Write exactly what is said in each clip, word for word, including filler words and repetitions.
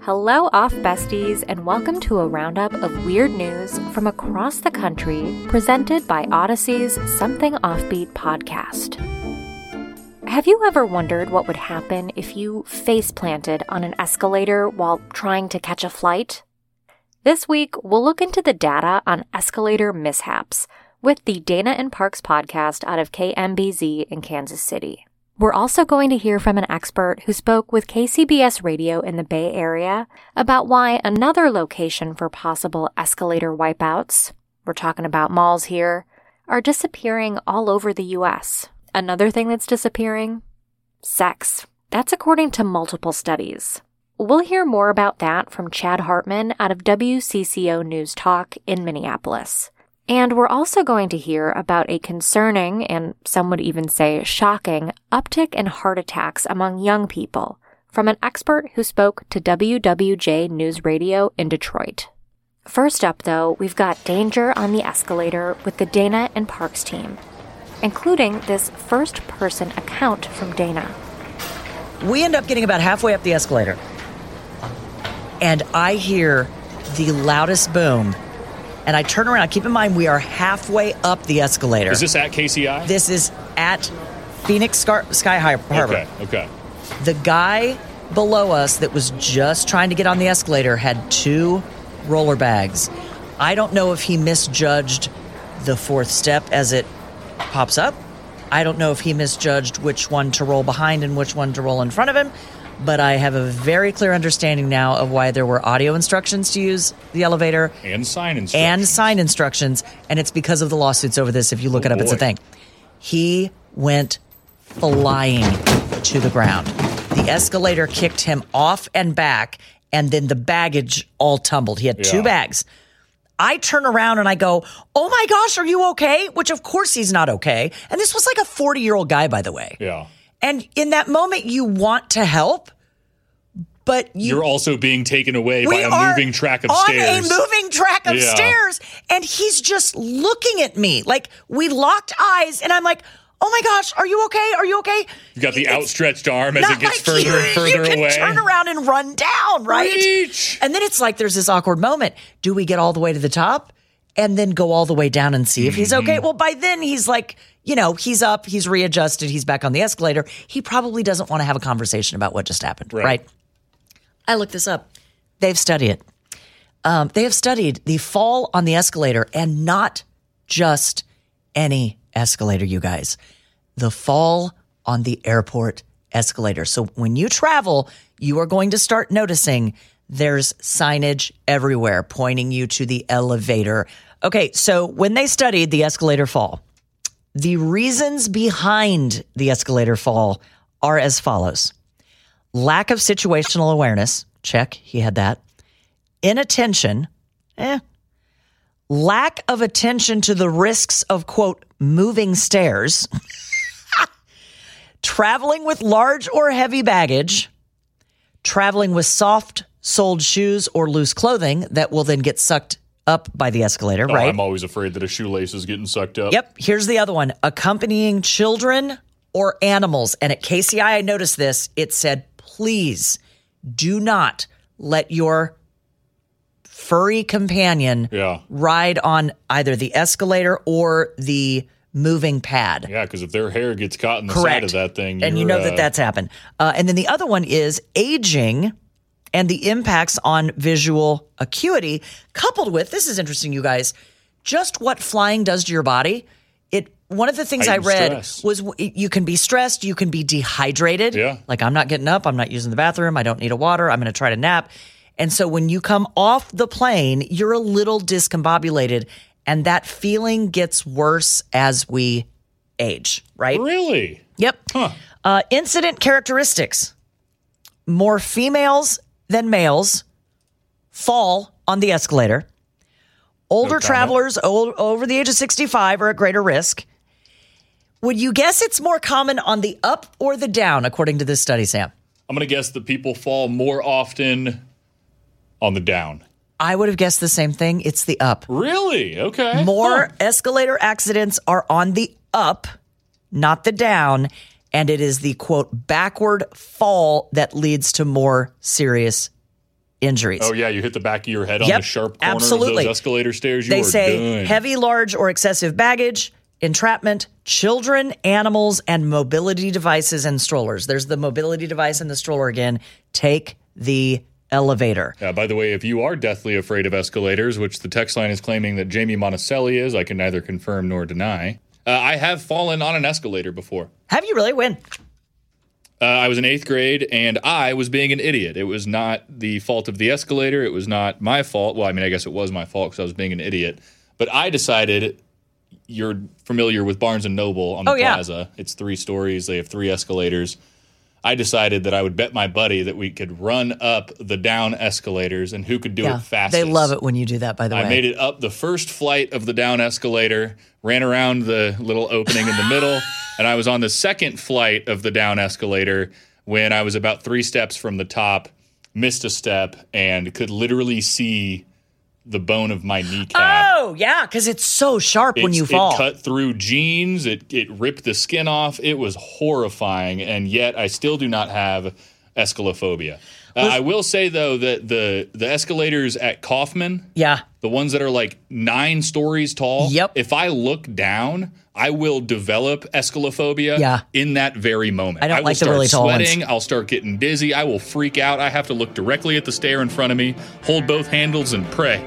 Hello, Off Besties, and welcome to a roundup of weird news from across the country presented by Odyssey's Something Offbeat podcast. Have you ever wondered what would happen if you face-planted on an escalator while trying to catch a flight? This week, we'll look into the data on escalator mishaps with the Dana and Parks podcast out of K M B Z in Kansas City. We're also going to hear from an expert who spoke with K C B S Radio in the Bay Area about why another location for possible escalator wipeouts, we're talking about malls here, are disappearing all over the U S. Another thing that's disappearing? Sex. That's according to multiple studies. We'll hear more about that from Chad Hartman out of W C C O News Talk in Minneapolis. And we're also going to hear about a concerning, and some would even say shocking, uptick in heart attacks among young people from an expert who spoke to W W J News Radio in Detroit. First up, though, we've got danger on the escalator with the Dana and Parks team, including this first-person account from Dana. We end up getting about halfway up the escalator, and I hear the loudest boom. And I turn around. Keep in mind, we are halfway up the escalator. Is this at K C I? This is at Phoenix Sky, Sky Harbor. Okay, okay. The guy below us that was just trying to get on the escalator had two roller bags. I don't know if he misjudged the fourth step as it pops up. I don't know if he misjudged which one to roll behind and which one to roll in front of him. But I have a very clear understanding now of why there were audio instructions to use the elevator. And sign instructions. And sign instructions. And it's because of the lawsuits over this. If you look oh, it up, boy. It's a thing. He went flying to the ground. The escalator kicked him off and back, and then the baggage all tumbled. He had yeah. two bags. I turn around and I go, oh my gosh, are you okay? Which of course he's not okay. And this was like a forty-year-old guy, by the way. Yeah. And in that moment, you want to help, but you, you're also being taken away by a moving track of on stairs. On a moving track of yeah. stairs, and he's just looking at me. Like, we locked eyes, and I'm like, oh my gosh, are you okay? Are you okay? You got the it's outstretched arm as it gets like further you, and further you can away. Turn around and run down, right? Reach. And then it's like there's this awkward moment. Do we get all the way to the top and then go all the way down and see if he's okay? Well, by then he's like, you know, he's up, he's readjusted, he's back on the escalator. He probably doesn't want to have a conversation about what just happened, right? right? I looked this up. They've studied it. Um, they have studied the fall on the escalator, and not just any escalator, you guys. The fall on the airport escalator. So when you travel, you are going to start noticing there's signage everywhere pointing you to the elevator. Okay, so when they studied the escalator fall, the reasons behind the escalator fall are as follows. Lack of situational awareness. Check, he had that. Inattention. Eh. Lack of attention to the risks of, quote, moving stairs. Traveling with large or heavy baggage. Traveling with soft-soled shoes or loose clothing that will then get sucked up by the escalator, oh, right? I'm always afraid that a shoelace is getting sucked up. Yep. Here's the other one. Accompanying children or animals. And at K C I, I noticed this. It said, please do not let your furry companion yeah. ride on either the escalator or the moving pad. Yeah, because if their hair gets caught in the Correct. side of that thing, and you know uh, that that's happened. Uh, and then the other one is aging and the impacts on visual acuity, coupled with, this is interesting, you guys, just what flying does to your body. It one of the things I, I read stress. was you can be stressed, you can be dehydrated. Yeah. Like, I'm not getting up, I'm not using the bathroom, I don't need a water, I'm going to try to nap. And so when you come off the plane, you're a little discombobulated, and that feeling gets worse as we age, right? Really? Yep. Huh. Uh, incident characteristics. More females than males fall on the escalator. Older no travelers old, over the age of sixty-five are at greater risk. Would you guess it's more common on the up or the down, according to this study, Sam? I'm going to guess that people fall more often on the down. I would have guessed the same thing. It's the up. Really? Okay. More huh. escalator accidents are on the up, not the down. And it is the, quote, backward fall that leads to more serious injuries. Oh, yeah, you hit the back of your head Yep, on the sharp corner absolutely. of those escalator stairs. You They are say done. heavy, large, or excessive baggage, entrapment, children, animals, and mobility devices and strollers. There's the mobility device and the stroller again. Take the elevator. Uh, by the way, if you are deathly afraid of escalators, which the text line is claiming that Jamie Monticelli is, I can neither confirm nor deny. Uh, I have fallen on an escalator before. Have you really? When? Uh, I was in eighth grade, and I was being an idiot. It was not the fault of the escalator. It was not my fault. Well, I mean, I guess it was my fault because I was being an idiot. But I decided, you're familiar with Barnes and Noble on the Oh, yeah. plaza. It's three stories. They have three escalators. I decided that I would bet my buddy that we could run up the down escalators and who could do Yeah, it fastest. they love it when you do that, by the way. I made it up the first flight of the down escalator, ran around the little opening in the middle, and I was on the second flight of the down escalator when I was about three steps from the top, missed a step, and could literally see the bone of my kneecap. Oh, yeah, because it's so sharp when It's- you fall. It cut through jeans. It it ripped the skin off. It was horrifying, and yet I still do not have escalophobia. Uh, I will say, though, that the, the escalators at Kaufman, Yeah. the ones that are like nine stories tall, Yep. if I look down, I will develop escalophobia Yeah. in that very moment. I don't will like the start really tall ones. sweating. I'll start getting dizzy. I will freak out. I have to look directly at the stair in front of me, hold both handles, and pray.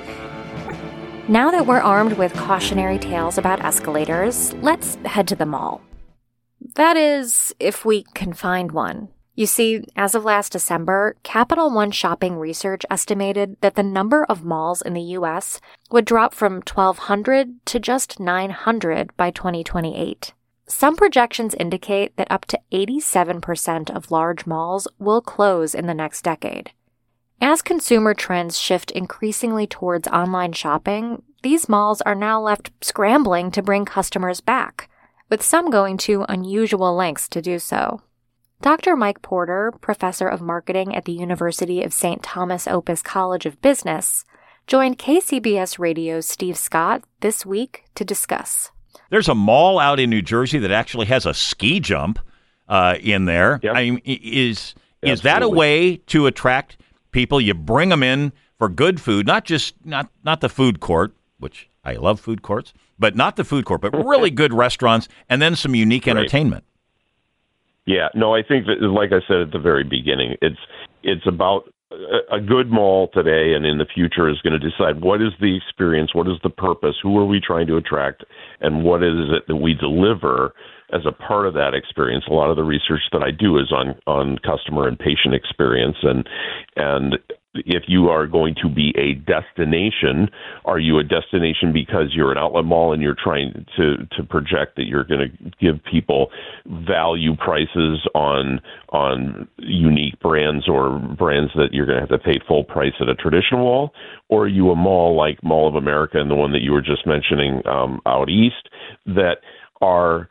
Now that we're armed with cautionary tales about escalators, let's head to the mall. That is, if we can find one. You see, as of last December, Capital One Shopping Research estimated that the number of malls in the U S would drop from twelve hundred to just nine hundred by twenty twenty-eight. Some projections indicate that up to eighty-seven percent of large malls will close in the next decade. As consumer trends shift increasingly towards online shopping, these malls are now left scrambling to bring customers back, with some going to unusual lengths to do so. Doctor Mike Porter, professor of marketing at the University of Saint Thomas Opus College of Business, joined K C B S Radio's Steve Scott this week to discuss. There's a mall out in New Jersey that actually has a ski jump uh, in there. Yep. I mean, is is that a Absolutely. way to attract people? You bring them in for good food, not just not not the food court, which I love food courts, but not the food court, but really good restaurants, and then some unique Right. entertainment. Yeah, no, I think that, like I said at the very beginning, it's it's about a, a good mall today and in the future is going to decide what is the experience, what is the purpose, who are we trying to attract, and what is it that we deliver as a part of that experience. A lot of the research that I do is on on customer and patient experience, and and if you are going to be a destination, are you a destination because you're an outlet mall and you're trying to, to project that you're going to give people value prices on on unique brands or brands that you're going to have to pay full price at a traditional mall? Or are you a mall like Mall of America and the one that you were just mentioning um, out east that are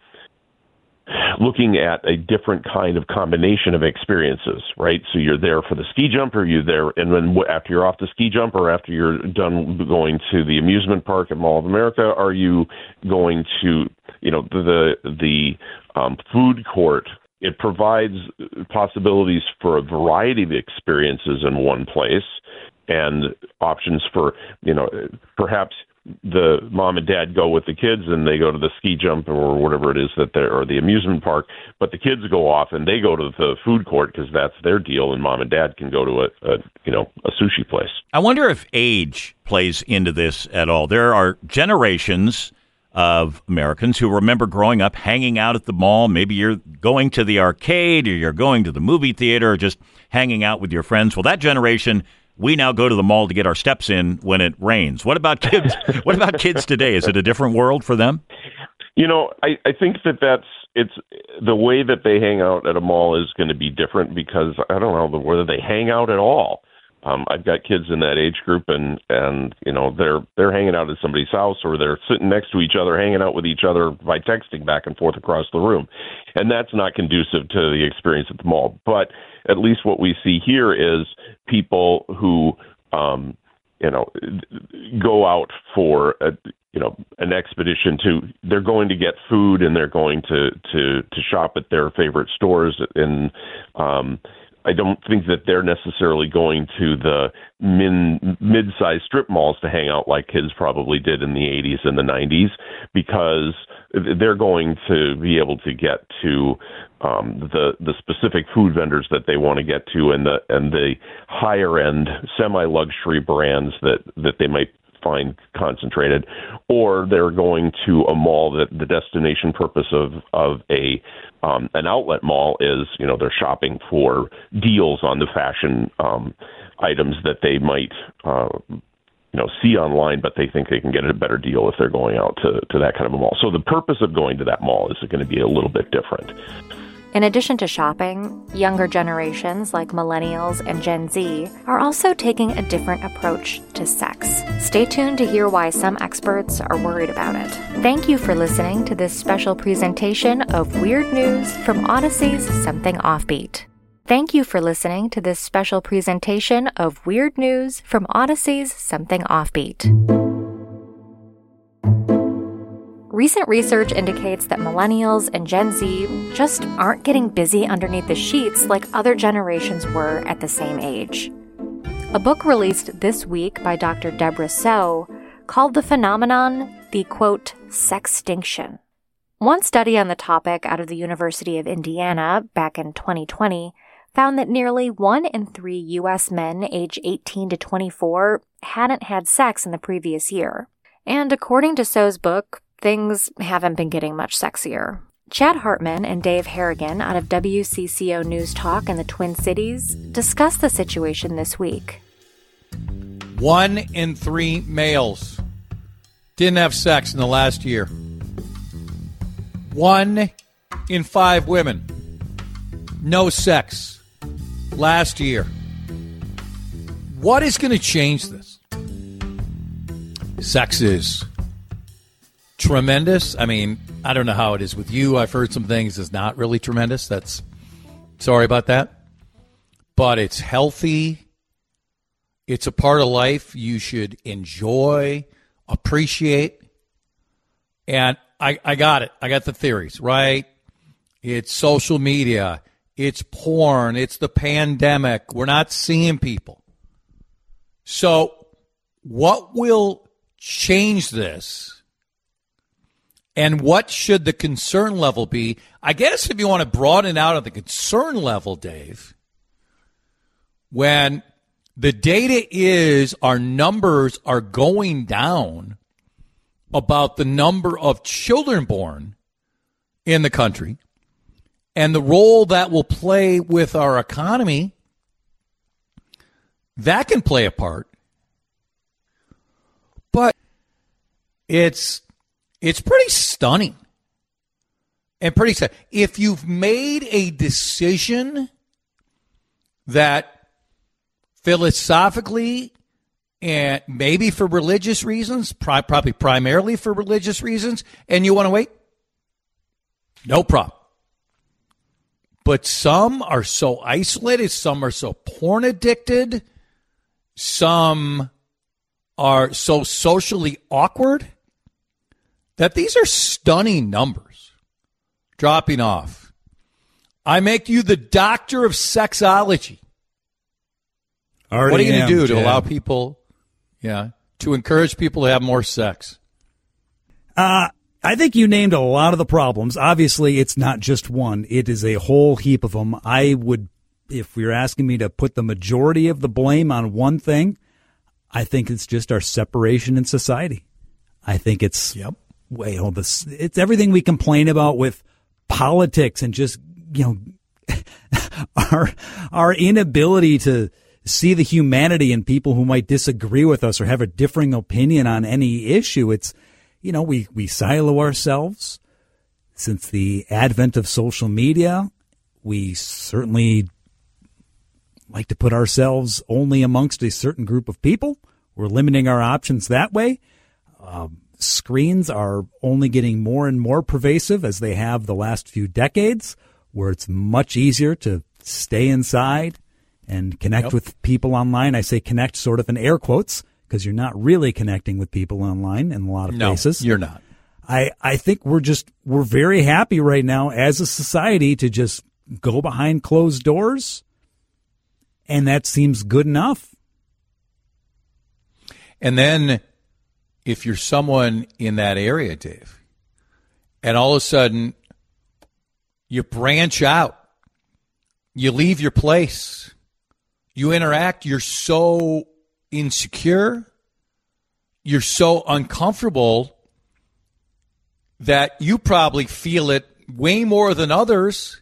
looking at a different kind of combination of experiences, right? So you're there for the ski jump, or you're there, and then after you're off the ski jump, or after you're done going to the amusement park at Mall of America, are you going to, you know, the the um, food court? It provides possibilities for a variety of experiences in one place, and options for, you know, perhaps the mom and dad go with the kids and they go to the ski jump or whatever it is that they're, or the amusement park, but the kids go off and they go to the food court because that's their deal, and mom and dad can go to a, a you know a sushi place. I wonder if age plays into this at all. There are generations of Americans who remember growing up hanging out at the mall. Maybe you're going to the arcade, or you're going to the movie theater, or just hanging out with your friends. Well, that generation, we now go to the mall to get our steps in when it rains. What about kids? What about kids today? Is it a different world for them? You know, I, I think that that's it's the way that they hang out at a mall is going to be different, because I don't know whether they hang out at all. Um, I've got kids in that age group, and, and you know they're they're hanging out at somebody's house, or they're sitting next to each other, hanging out with each other by texting back and forth across the room, and that's not conducive to the experience at the mall. But at least what we see here is people who um, you know go out for a, you know an expedition to. They're going to get food, and they're going to to to shop at their favorite stores, and um, I don't think that they're necessarily going to the min, mid-sized strip malls to hang out like kids probably did in the eighties and the nineties, because they're going to be able to get to um, the the specific food vendors that they want to get to, and the and the higher end semi-luxury brands that, that they might find concentrated, or they're going to a mall that the destination purpose of of a um, an outlet mall is, you know, they're shopping for deals on the fashion um, items that they might uh, you know see online, but they think they can get a better deal if they're going out to to that kind of a mall. So the purpose of going to that mall is going to be a little bit different. In addition to shopping, younger generations like millennials and Gen Z are also taking a different approach to sex. Stay tuned to hear why some experts are worried about it. Thank you for listening to this special presentation of Weird News from Odyssey's Something Offbeat. Thank you for listening to this special presentation of Weird News from Odyssey's Something Offbeat. Recent research indicates that millennials and Gen Z just aren't getting busy underneath the sheets like other generations were at the same age. A book released this week by Doctor Deborah So called the phenomenon the, quote, sextinction. One study on the topic out of the University of Indiana back in twenty twenty found that nearly one in three U S men aged eighteen to twenty-four hadn't had sex in the previous year. And according to So's book, things haven't been getting much sexier. Chad Hartman and Dave Harrigan out of W C C O News Talk in the Twin Cities discussed the situation this week. One in three males didn't have sex in the last year. One in five women, no sex last year. What is going to change this? Sex is tremendous. I mean, I don't know how it is with you. I've heard some things that's not really tremendous. That's sorry about that. But it's healthy. It's a part of life you should enjoy, appreciate. And I, I got it. I got the theories, right? It's social media. It's porn. It's the pandemic. We're not seeing people. So what will change this? And what should the concern level be? I guess if you want to broaden out on the concern level, Dave, when the data is our numbers are going down about the number of children born in the country and the role that will play with our economy, that can play a part. But it's it's pretty stunning and pretty sad. If you've made a decision that philosophically and maybe for religious reasons, probably primarily for religious reasons, and you want to wait, no problem. But some are so isolated, some are so porn addicted, some are so socially awkward that these are stunning numbers dropping off. I make you the doctor of sexology. Already what are you going to do Chad. to allow people, yeah, to encourage people to have more sex? Uh, I think you named a lot of the problems. Obviously, it's not just one. It is a whole heap of them. I would, if you're asking me to put the majority of the blame on one thing, I think it's just our separation in society. I think it's yep. Wait, hold this. It's everything we complain about with politics and just, you know, our our inability to see the humanity in people who might disagree with us or have a differing opinion on any issue. It's, you know, we, we silo ourselves. Since the advent of social media, we certainly like to put ourselves only amongst a certain group of people. We're limiting our options that way. Um, Screens are only getting more and more pervasive as they have the last few decades, where it's much easier to stay inside and connect yep. with people online. I say connect sort of in air quotes because you're not really connecting with people online in a lot of no, cases. You're not. I, I think we're just we're very happy right now as a society to just go behind closed doors and that seems good enough. And then if you're someone in that area, Dave, and all of a sudden you branch out, you leave your place, you interact, you're so insecure, you're so uncomfortable that you probably feel it way more than others,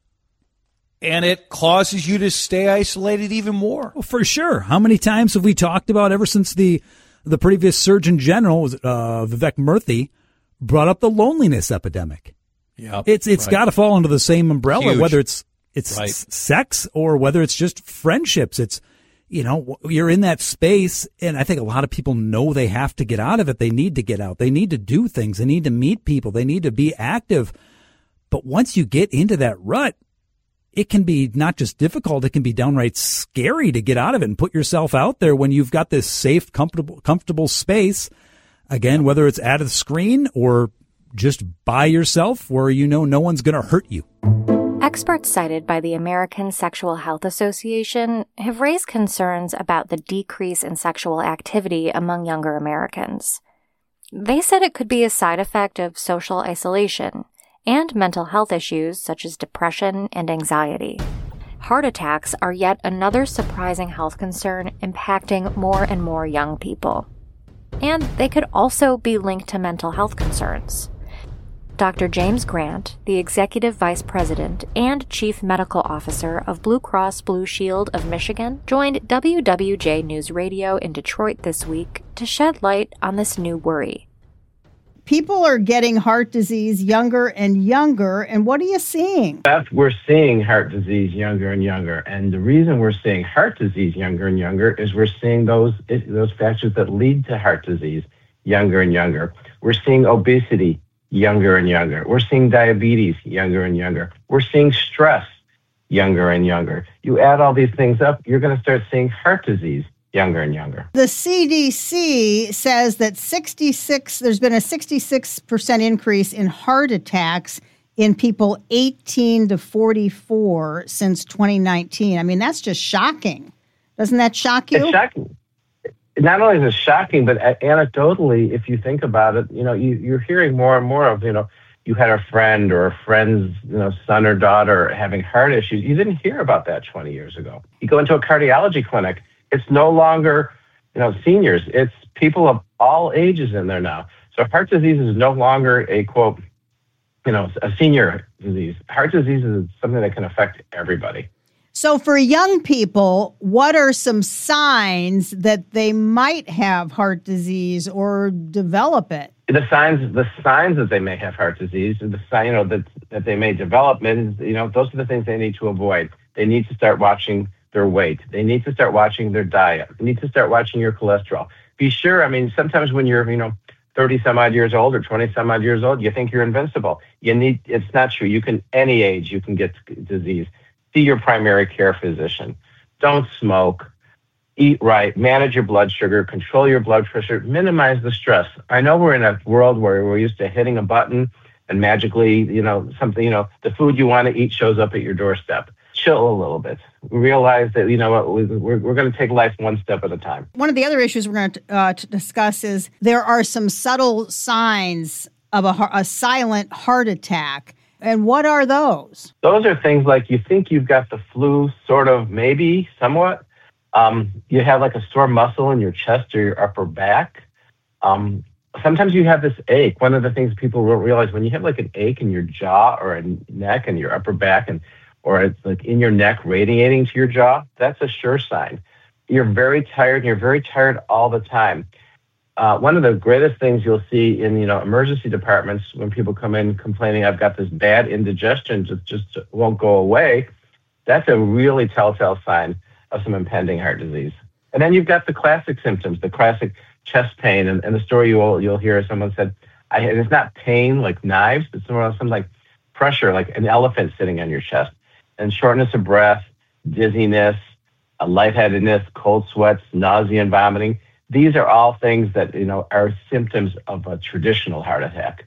and it causes you to stay isolated even more. Well, for sure. How many times have we talked about, ever since the the previous Surgeon General, was it, uh, Vivek Murthy, brought up the loneliness epidemic? Yeah, it's it's right. got to fall under the same umbrella, Huge. whether it's it's right. s- sex or whether it's just friendships. It's, you know, you're in that space, and I think a lot of people know they have to get out of it. They need to get out. They need to do things. They need to meet people. They need to be active. But once you get into that rut, it can be not just difficult, it can be downright scary to get out of it and put yourself out there when you've got this safe, comfortable, comfortable space. Again, whether it's at a screen or just by yourself where you know no one's going to hurt you. Experts cited by the American Sexual Health Association have raised concerns about the decrease in sexual activity among younger Americans. They said it could be a side effect of social isolation and mental health issues such as depression and anxiety. Heart attacks are yet another surprising health concern impacting more and more young people. And they could also be linked to mental health concerns. Doctor James Grant, the Executive Vice President and Chief Medical Officer of Blue Cross Blue Shield of Michigan, joined W W J News Radio in Detroit this week to shed light on this new worry. People are getting heart disease younger and younger, and what are you seeing? Beth, we're seeing heart disease younger and younger, and the reason we're seeing heart disease younger and younger is we're seeing those those factors that lead to heart disease younger and younger. We're seeing obesity younger and younger. We're seeing diabetes younger and younger. We're seeing stress younger and younger. You add all these things up, you're going to start seeing heart disease younger and younger. The C D C says that sixty-six there's been a sixty-six percent increase in heart attacks in people eighteen to forty-four since twenty nineteen. I mean, that's just shocking. Doesn't that shock you? It's shocking. Not only is it shocking, but anecdotally, if you think about it, you know, you, you're hearing more and more of, you know, you had a friend or a friend's, you know, son or daughter having heart issues. You didn't hear about that twenty years ago. You go into a cardiology clinic, it's no longer, you know, seniors. It's people of all ages in there now. So heart disease is no longer a, quote, you know, a senior disease. Heart disease is something that can affect everybody. So for young people, what are some signs that they might have heart disease or develop it? The signs, the signs that they may have heart disease, the sign, you know, that that they may develop it, is, you know, those are the things they need to avoid. They need to start watching their weight. They need to start watching their diet. They need to start watching your cholesterol. Be sure, I mean, sometimes when you're, you know, thirty some odd years old or twenty some odd years old, you think you're invincible. You need, it's not true. You can, any age, you can get disease. See your primary care physician. Don't smoke. Eat right. Manage your blood sugar. Control your blood pressure. Minimize the stress. I know we're in a world where we're used to hitting a button and magically, you know, something, you know, the food you want to eat shows up at your doorstep. Chill a little bit. Realize that, you know what, we're, we're going to take life one step at a time. One of the other issues we're going to, uh, to discuss is there are some subtle signs of a, a silent heart attack. And what are those? Those are things like you think you've got the flu, sort of, maybe, somewhat. Um, you have like a sore muscle in your chest or your upper back. Um, sometimes you have this ache. One of the things people don't realize, when you have like an ache in your jaw or a neck and your upper back, and or it's like in your neck radiating to your jaw, that's a sure sign. You're very tired, and you're very tired all the time. Uh, one of the greatest things you'll see in, you know, emergency departments when people come in complaining, I've got this bad indigestion, just just won't go away, that's a really telltale sign of some impending heart disease. And then you've got the classic symptoms, the classic chest pain. And, and the story you will, you'll hear, someone said, I, and it's not pain like knives, but something like pressure, like an elephant sitting on your chest. And shortness of breath, dizziness, a lightheadedness, cold sweats, nausea and vomiting. These are all things that, you know, are symptoms of a traditional heart attack.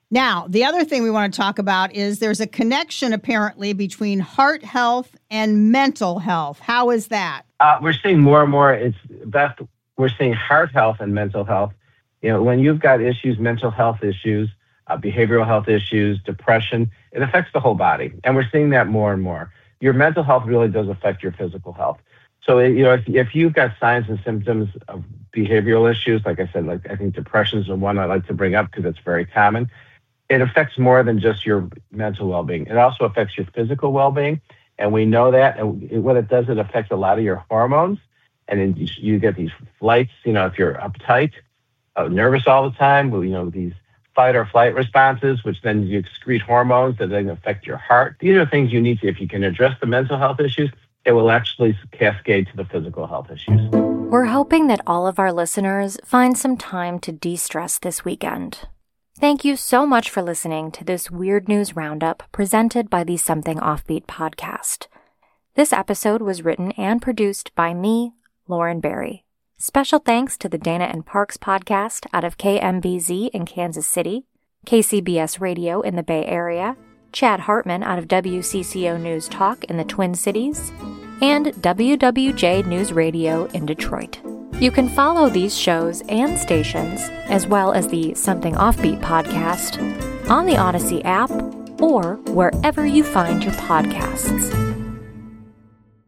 Now, the other thing we want to talk about is there's a connection apparently between heart health and mental health. How is that? Uh, we're seeing more and more. It's Beth. We're seeing heart health and mental health. You know, when you've got issues, mental health issues, uh, behavioral health issues, depression, it affects the whole body, and we're seeing that more and more. Your mental health really does affect your physical health. So, you know, if, if you've got signs and symptoms of behavioral issues, like I said, like I think depression is the one I like to bring up because it's very common. It affects more than just your mental well-being. It also affects your physical well-being, and we know that. And what it does, it affects a lot of your hormones, and then you, you get these flights. You know, if you're uptight, uh, nervous all the time, well, you know, these fight or flight responses, which then you excrete hormones that then affect your heart. These are things you need to, if you can address the mental health issues, it will actually cascade to the physical health issues. We're hoping that all of our listeners find some time to de-stress this weekend. Thank you so much for listening to this Weird News Roundup presented by the Something Offbeat podcast. This episode was written and produced by me, Lauren Barry. Special thanks to the Dana and Parks podcast out of K M B Z in Kansas City, K C B S Radio in the Bay Area, Chad Hartman out of W C C O News Talk in the Twin Cities, and W W J News Radio in Detroit. You can follow these shows and stations, as well as the Something Offbeat podcast, on the Odyssey app or wherever you find your podcasts.